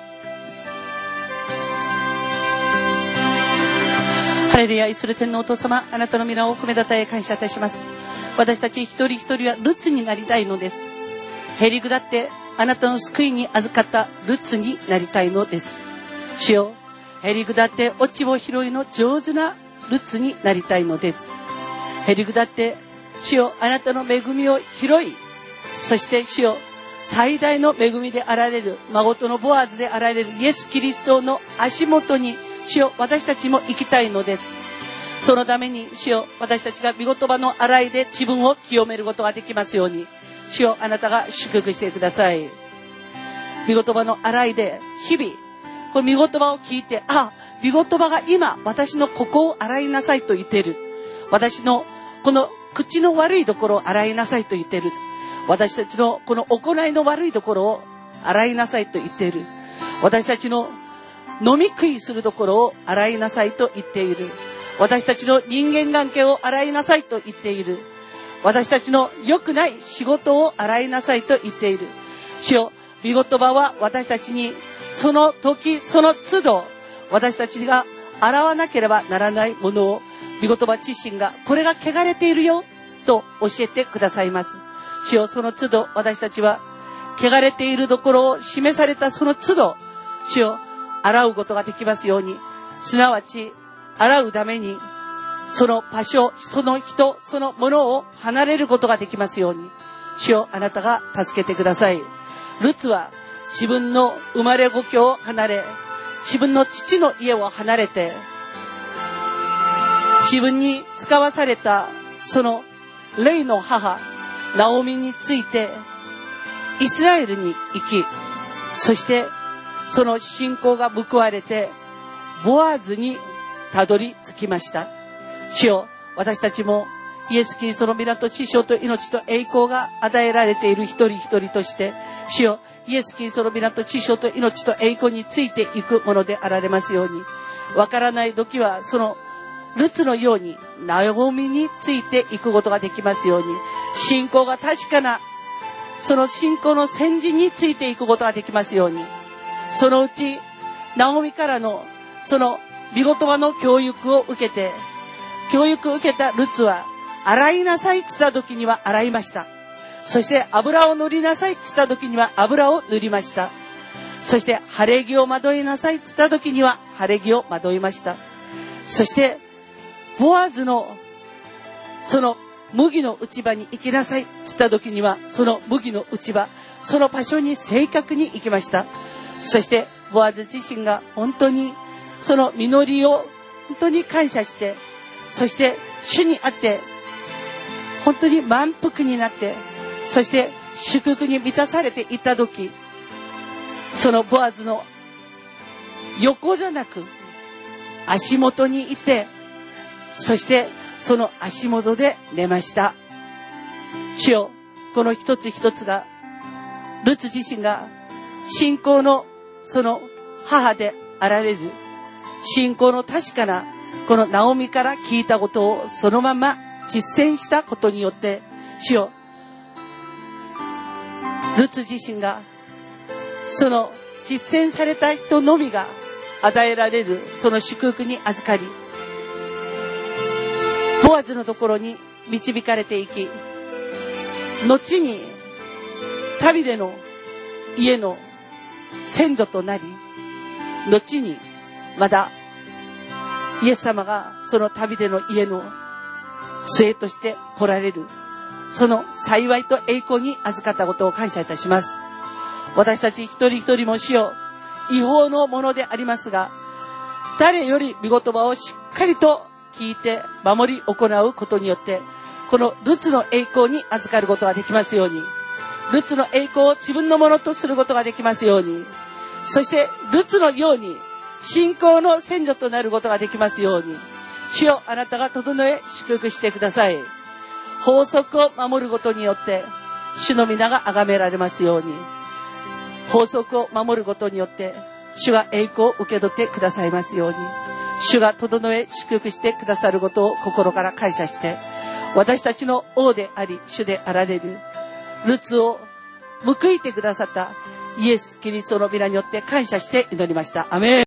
ハレルヤ。愛する天のお父様、あなたの皆を褒めたたえ感謝いたします。私たち一人一人はルツになりたいのです。へりくだってあなたの救いに預かったルツになりたいのです。主よ、へりくだって落ち穂拾いの上手なルツになりたいのです。へりくだって主よ、あなたの恵みを拾い、そして主よ、最大の恵みであられる孫のボアズであられるイエス・キリストの足元に主よ、私たちも行きたいのです。そのために主よ、私たちが御言葉の洗いで自分を清めることができますように、主よ、あなたが祝福してください。御言葉の洗いで日々この御言葉を聞いて、あ、御言葉が今私のここを洗いなさいと言っている。私のこの口の悪いところを洗いなさいと言っている。私たちのこの行いの悪いところを洗いなさいと言っている。私たちの飲み食いするところを洗いなさいと言っている。私たちの人間関係を洗いなさいと言っている。私たちの良くない仕事を洗いなさいと言っている。主よ、御言葉は私たちにその時その都度、私たちが洗わなければならないものを御言葉自身が、これが汚れているよと教えてくださいます。主よ、その都度私たちは汚れているところを示されたその都度、主よ、洗うことができますように、すなわち洗うためにその場所、その人、そのものを離れることができますように、主よ、あなたが助けてください。ルツは自分の生まれ故郷を離れ、自分の父の家を離れて、自分に使わされたその霊の母ナオミについてイスラエルに行き、そしてその信仰が報われてボアズにたどり着きました。主よ、私たちもイエス・キリストの皆と知性と命と栄光が与えられている一人一人として、主よ、イエス・キリストの皆と知性と命と栄光についていくものであられますように、わからない時はそのルツのようにナオミについていくことができますように、信仰が確かなその信仰の先人についていくことができますように、そのうちナオミからのその御言葉の教育を受けて、教育を受けたルツは、洗いなさいって言った時には洗いました。そして油を塗りなさいって言った時には油を塗りました。そして晴れ着をまといなさいって言った時には晴れ着をまといました。そしてボアズのその麦の内場に行きなさいって言った時には、その麦の内場、その場所に正確に行きました。そしてボアズ自身が本当にその実りを本当に感謝して、そして主にあって本当に満腹になって、そして祝福に満たされていた時、そのボアズの横じゃなく足元にいて、そしてその足元で寝ました。主よ、この一つ一つがルツ自身が信仰のその母であられる、信仰の確かなこのナオミから聞いたことをそのまま実践したことによって、主よ、ルツ自身がその実践された人のみが与えられるその祝福に預かり、 ボアズのところに導かれていき、後に旅での家の先祖となり、後にまだイエス様がその旅での家の末として来られる、その幸いと栄光に預かったことを感謝いたします。私たち一人一人も主よ、違法のものでありますが、誰より御言葉をしっかりと聞いて守り行うことによって、このルツの栄光に預かることができますように、ルツの栄光を自分のものとすることができますように、そしてルツのように信仰の先祖となることができますように、主よ、あなたが整え祝福してください。法則を守ることによって主の皆が崇められますように、法則を守ることによって主が栄光を受け取ってくださいますように、主が整え祝福してくださることを心から感謝して、私たちの王であり主であられるルツを報いてくださったイエス・キリストの皆によって感謝して祈りました。アメン。